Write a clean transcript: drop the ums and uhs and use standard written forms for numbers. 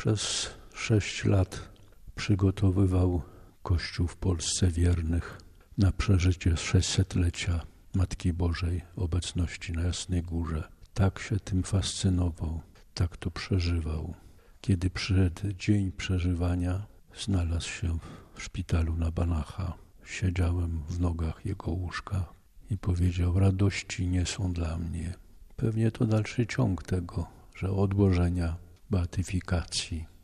Przez 6 lat przygotowywał Kościół w Polsce wiernych na przeżycie 600-lecia Matki Bożej obecności na Jasnej Górze. Tak się tym fascynował, tak to przeżywał. Kiedy przyszedł dzień przeżywania, znalazł się w szpitalu na Banacha. Siedziałem w nogach jego łóżka i powiedział: radości nie są dla mnie. Pewnie to dalszy ciąg tego, że odłożenia beatyfikacji